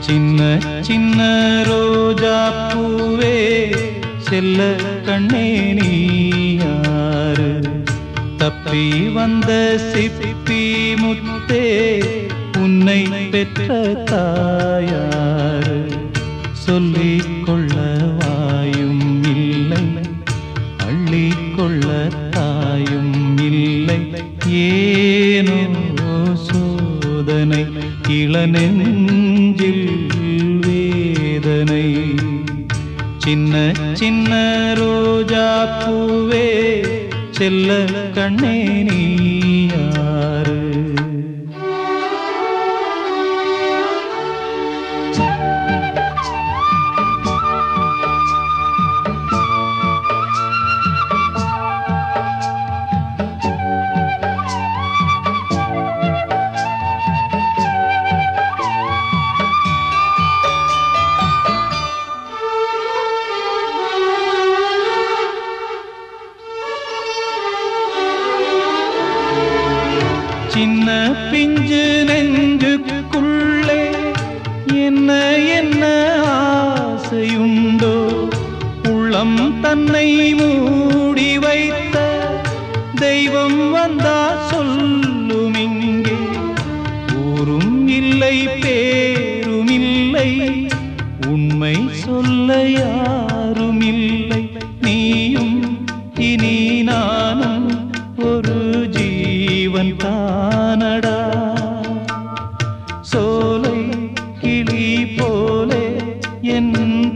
சின்ன சின்ன ரோஜா பூவே செல்ல கண்ணே நீ யாரு? தப்பி வந்த சிப்பி முத்தே உன்னை பெற்ற தாயாரு? சொல்லிக் கொள்ள வாயும் இல்லை, அள்ளிக்கொள்ள தாயும் இல்லை. ஏனோ சோதனை, இளநெஞ்சில் வேதனை. சின்ன சின்ன ரோஜா பூவே செல்ல கண்ணே நீ யாரு? சின்ன பிஞ்சு நெஞ்சுக்குள்ளே என்ன என்ன ஆசையுண்டோ? உள்ளம் தன்னை மூடி வைத்த தெய்வம் வந்தா சொல்லும் இங்கே. ஊரும் இல்லை பேரும் இல்லை, உண்மை சொல்ல யாரும் இல்லை. நீயும் இனி நானும் ஒரு ஜீவன் தானடா. சோலை கிளி போலே என்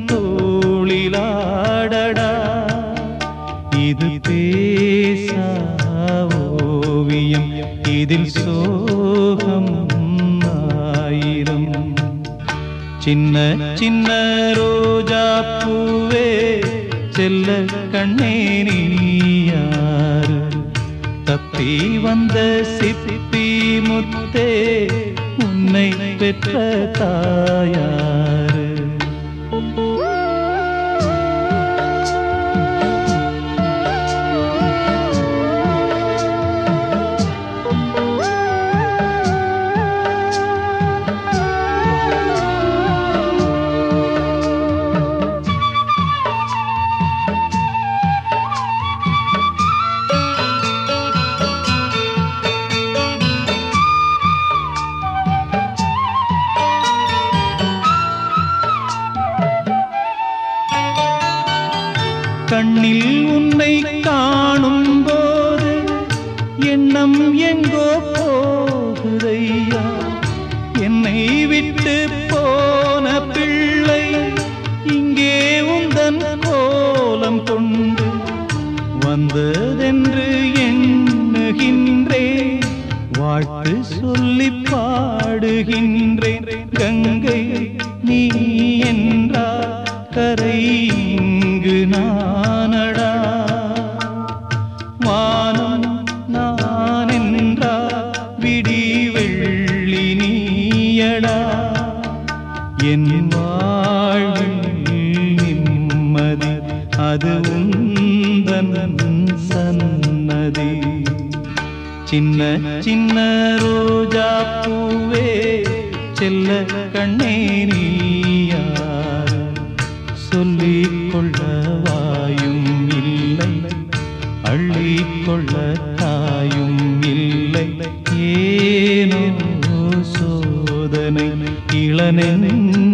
தோளிலாடடா. இது பேசா ஓவியம், இதில் சோகம் ஆயிரம். சின்ன சின்ன ரோஜா பூவே செல்ல கண்ணே நீ யாரு? தப்பி வந்த சிப்பி முத்தே உன்னை பெற்ற தாயாரு? கண்ணில் உன்னை காணும் போது எண்ணம் எங்கோ போகுதையா. என்னை விட்டு போன பிள்ளை இங்கே உந்தன் கோலம் கொண்டு வந்ததென்று எண்ணுகின்றேன். வாழ்த்து சொல்லி பாடுகின்றேன். கங்கை நீ என்றால் கரை இங்கு நானடா. வானம் நான் என்றால் விடி வெள்ளி நீயடா. என் வாழ்வில் நிம்மதி அது உந்தன் சன்னதி. சின்ன சின்ன ரோஜா பூவே செல்ல கண்ணே நீ யாரு? சொல்லிக் கொள்ள வாயும் இல்லை, அள்ளிக்கொள்ள தாயும் இல்லை. ஏனோ சோதனை, இளநெஞ்சில்